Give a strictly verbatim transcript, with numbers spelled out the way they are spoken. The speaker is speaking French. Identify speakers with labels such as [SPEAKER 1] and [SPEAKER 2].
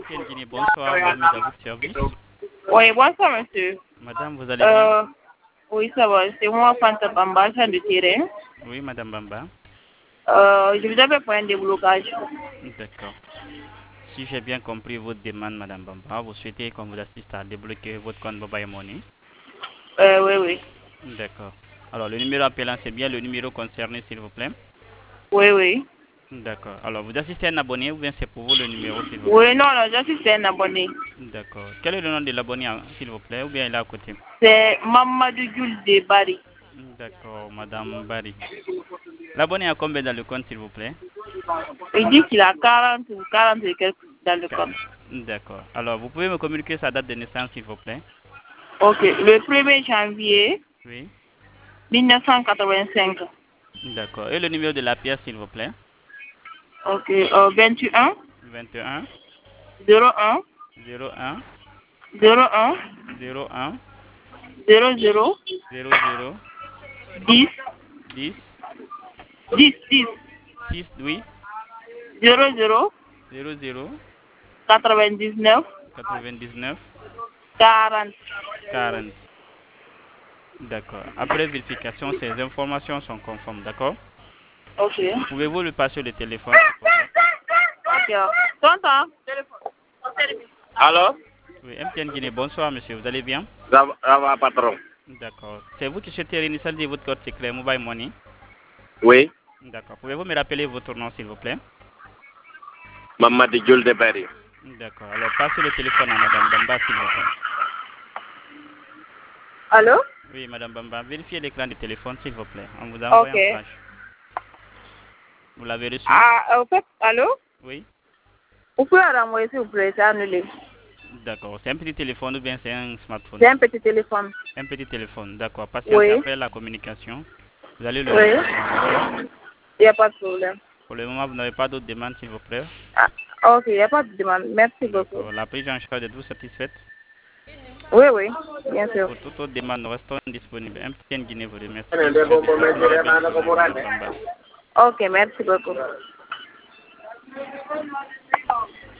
[SPEAKER 1] M T N Guinée, bonsoir, Mohamed à votre service.
[SPEAKER 2] Oui, bonsoir, monsieur.
[SPEAKER 1] Madame, vous allez
[SPEAKER 2] Euh,
[SPEAKER 1] bien?
[SPEAKER 2] oui, ça va. C'est moi, Fanta Bamba, agent de terrain.
[SPEAKER 1] Oui, Madame Bamba.
[SPEAKER 2] Euh, je vous avais pour un déblocage.
[SPEAKER 1] D'accord. Si j'ai bien compris votre demande, Madame Bamba, vous souhaitez qu'on vous assiste à débloquer votre compte Mobile Money.
[SPEAKER 2] Euh, oui, oui.
[SPEAKER 1] D'accord. Alors, le numéro appelant, c'est bien le numéro concerné, s'il vous plaît?
[SPEAKER 2] Oui, oui.
[SPEAKER 1] D'accord. Alors, vous assistez à un abonné ou bien c'est pour vous le numéro, s'il vous plaît?
[SPEAKER 2] Oui, non, non, je suis un abonné.
[SPEAKER 1] D'accord. Quel est le nom de l'abonné, hein, s'il vous plaît, ou bien il est à côté?
[SPEAKER 2] C'est Mamadou Jules de Bari.
[SPEAKER 1] D'accord, Madame Barry. L'abonné a combien dans le compte, s'il vous plaît?
[SPEAKER 2] Il dit qu'il a quarante ou quarante et quelques dans le compte.
[SPEAKER 1] D'accord. Alors, vous pouvez me communiquer sa date de naissance, s'il vous plaît?
[SPEAKER 2] Ok, le premier janvier
[SPEAKER 1] Oui.
[SPEAKER 2] mille neuf cent quatre-vingt-cinq.
[SPEAKER 1] D'accord. Et le numéro de la pièce, s'il vous plaît?
[SPEAKER 2] Ok, euh, vingt et un
[SPEAKER 1] vingt et un
[SPEAKER 2] zéro un
[SPEAKER 1] zéro un
[SPEAKER 2] zéro un
[SPEAKER 1] zéro un
[SPEAKER 2] zéro zéro
[SPEAKER 1] zéro zéro
[SPEAKER 2] dix
[SPEAKER 1] dix
[SPEAKER 2] dix dix
[SPEAKER 1] six oui
[SPEAKER 2] zéro zéro
[SPEAKER 1] zéro zéro
[SPEAKER 2] quatre-vingt-dix-neuf
[SPEAKER 1] quatre-vingt-dix-neuf
[SPEAKER 2] quarante.
[SPEAKER 1] quarante. D'accord. Après vérification, ces informations sont conformes, d'accord?
[SPEAKER 2] Ok.
[SPEAKER 1] Pouvez-vous lui passer le téléphone, s'il vous plaît?
[SPEAKER 2] Ok. Tonton.
[SPEAKER 3] Allô?
[SPEAKER 1] Oui, M T N Guinée, bonsoir monsieur, vous allez bien?
[SPEAKER 3] Ça va, ça va, patron?
[SPEAKER 1] D'accord. C'est vous qui souhaitez réinitialiser votre code secret Mobile Money?
[SPEAKER 3] Oui,
[SPEAKER 1] D'accord. Pouvez-vous me rappeler votre nom, s'il vous plaît?
[SPEAKER 3] Mamadou Jules de Bari.
[SPEAKER 1] D'accord. Alors, passez le téléphone à Madame Bamba, s'il vous plaît.
[SPEAKER 2] Allô?
[SPEAKER 1] Oui, Madame Bamba, vérifiez l'écran du téléphone, s'il vous plaît. On vous a envoyé
[SPEAKER 2] Ok.
[SPEAKER 1] un flash. Vous l'avez reçu?
[SPEAKER 2] Ah, au fait, allô?
[SPEAKER 1] Oui.
[SPEAKER 2] Vous pouvez renvoyer s'il vous plaît, c'est annulé.
[SPEAKER 1] D'accord. C'est un petit téléphone ou bien c'est un smartphone?
[SPEAKER 2] C'est un petit téléphone.
[SPEAKER 1] Un petit téléphone, d'accord. Patientez
[SPEAKER 2] Oui.
[SPEAKER 1] après la communication. Vous allez le
[SPEAKER 2] Oui.
[SPEAKER 1] recevoir, d'accord?
[SPEAKER 2] Il n'y a pas de problème.
[SPEAKER 1] Pour le moment, vous n'avez pas d'autres demandes, s'il vous plaît?
[SPEAKER 2] Ah, ok, il n'y a pas de demande. Merci beaucoup.
[SPEAKER 1] D'accord. La prise en charge, êtes-vous satisfaite?
[SPEAKER 2] Oui, oui, bien sûr.
[SPEAKER 1] Pour toute autre demande, nous restons disponibles. M T N Guinée vous remercie. Souhaite de passer une très belle journée, Madame Bamba.
[SPEAKER 2] Ok, merci beaucoup.